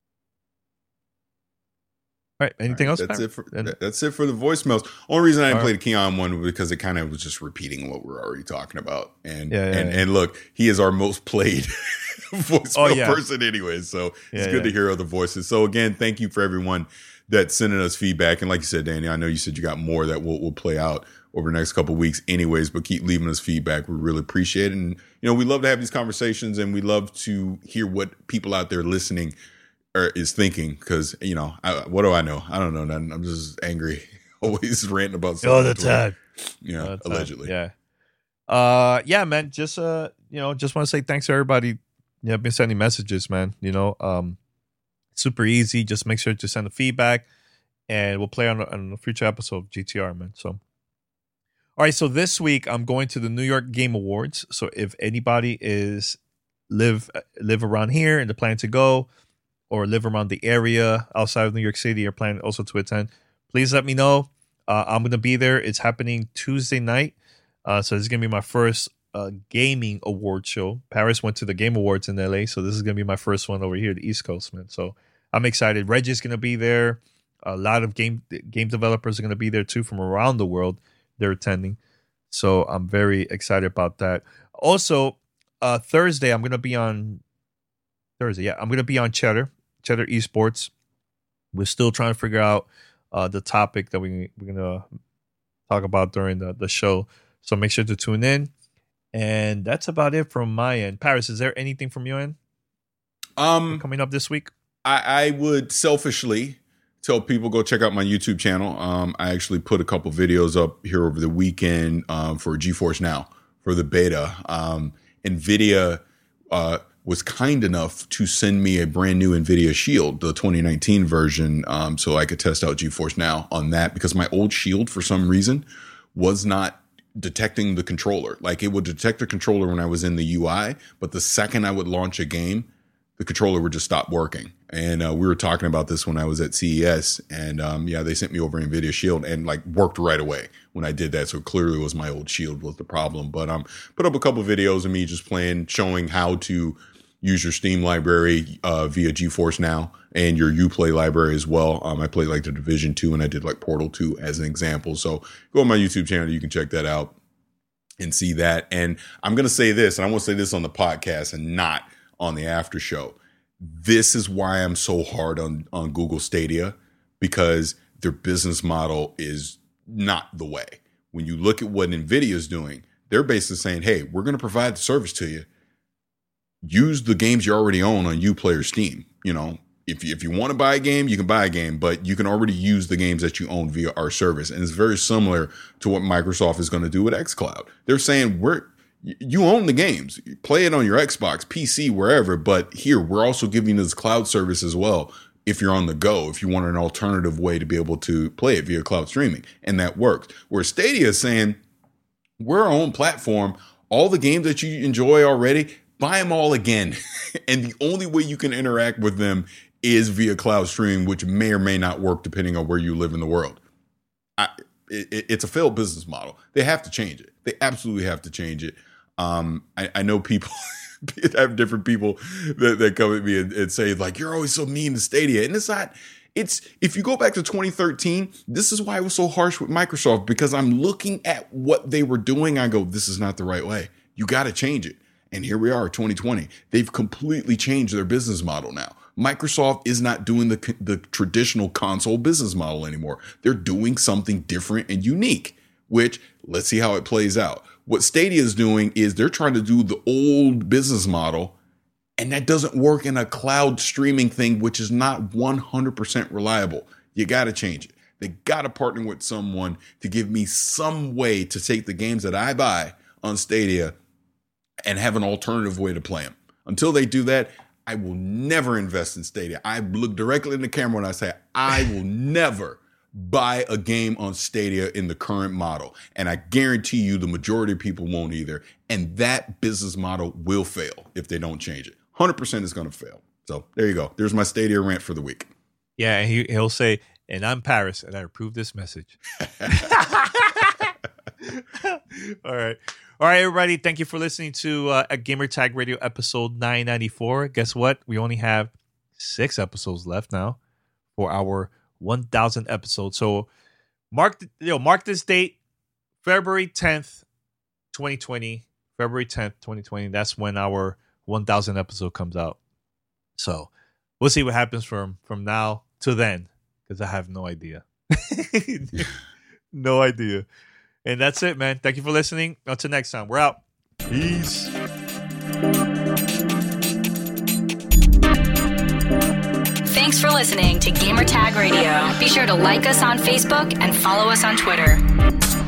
[SPEAKER 2] All right. Anything else?
[SPEAKER 3] That's it for the voicemails. Only reason I didn't play the Keon one was because it kind of was just repeating what we're already talking about. And look, he is our most played voicemail person anyway. So it's good to hear other voices. So again, thank you for everyone that's sending us feedback. And like you said, Danny, I know you said you got more that we'll play out over the next couple of weeks anyways, but keep leaving us feedback. We really appreciate it. And, you know, we love to have these conversations, and we love to hear what people out there listening is thinking, because, you know, what do I know? I don't know nothing. I'm just angry, always ranting about something.
[SPEAKER 2] All the time.
[SPEAKER 3] Yeah, allegedly.
[SPEAKER 2] Yeah, man. Just just want to say thanks to everybody. I've been sending messages, man. Super easy. Just make sure to send the feedback, and we'll play on a future episode of GTR, man. So, all right. So this week I'm going to the New York Game Awards. So if anybody is live around here and they're planning to go, or live around the area outside of New York City, or plan also to attend, please let me know. I'm going to be there. It's happening Tuesday night. So this is going to be my first gaming award show. Paris went to the Game Awards in LA, so this is going to be my first one over here, the East Coast, man. So I'm excited. Reggie's going to be there. A lot of game developers are going to be there too from around the world. They're attending. So I'm very excited about that. Also, Thursday, I'm going to be on Cheddar Esports. We're still trying to figure out the topic that we're going to talk about during the show. So make sure to tune in. And that's about it from my end. Paris, is there anything from your end coming up this week?
[SPEAKER 3] I would selfishly tell people go check out my YouTube channel. I actually put a couple videos up here over the weekend for GeForce Now for the beta. NVIDIA was kind enough to send me a brand new NVIDIA Shield, the 2019 version, so I could test out GeForce Now on that, because my old Shield, for some reason, was not detecting the controller. Like, it would detect the controller when I was in the UI, but the second I would launch a game, the controller would just stop working. And we were talking about this when I was at CES, and they sent me over NVIDIA Shield and like worked right away when I did that. So clearly it was my old Shield was the problem. But put up a couple of videos of me just playing, showing how to use your Steam library via GeForce Now and your Uplay library as well. I played like the Division 2 and I did like Portal 2 as an example. So go on my YouTube channel, you can check that out and see that. And I'm going to say this, and I want to say this on the podcast and not on the after show. This is why I'm so hard on Google Stadia, because their business model is not the way. When you look at what NVIDIA is doing, they're basically saying, hey, we're going to provide the service to you. Use the games you already own on Uplay or Steam. You know, if you want to buy a game, you can buy a game, but you can already use the games that you own via our service. And it's very similar to what Microsoft is going to do with xCloud. They're saying you own the games, play it on your Xbox, PC, wherever. But here, we're also giving you this cloud service as well. If you're on the go, if you want an alternative way to be able to play it via cloud streaming, and that works. Where Stadia is saying, we're our own platform. All the games that you enjoy already, buy them all again. And the only way you can interact with them is via cloud streaming, which may or may not work depending on where you live in the world. It's a failed business model. They have to change it. They absolutely have to change it. I know people, I have different people that come at me and say like, you're always so mean to Stadia. And it's not, if you go back to 2013, this is why I was so harsh with Microsoft, because I'm looking at what they were doing. I go, this is not the right way. You got to change it. And here we are, 2020. They've completely changed their business model now. Microsoft is not doing the traditional console business model anymore. They're doing something different and unique, which let's see how it plays out. What Stadia is doing is they're trying to do the old business model, and that doesn't work in a cloud streaming thing, which is not 100% reliable. You got to change it. They got to partner with someone to give me some way to take the games that I buy on Stadia and have an alternative way to play them. Until they do that, I will never invest in Stadia. I look directly in the camera and I say, I will never buy a game on Stadia in the current model. And I guarantee you the majority of people won't either. And that business model will fail if they don't change it. 100% is going to fail. So there you go. There's my Stadia rant for the week.
[SPEAKER 2] Yeah, and he'll say, and I'm Paris, and I approve this message. All right. All right, everybody. Thank you for listening to a Gamertag Radio episode 994. Guess what? We only have 6 episodes left now for our 1,000 episode. So mark this date, February 10th, 2020. February 10th, 2020. That's when our 1,000 episode comes out. So we'll see what happens from now to then, because I have no idea. No idea. And that's it, man. Thank you for listening. Until next time, we're out. Peace.
[SPEAKER 1] Thanks for listening to Gamertag Radio. Be sure to like us on Facebook and follow us on Twitter.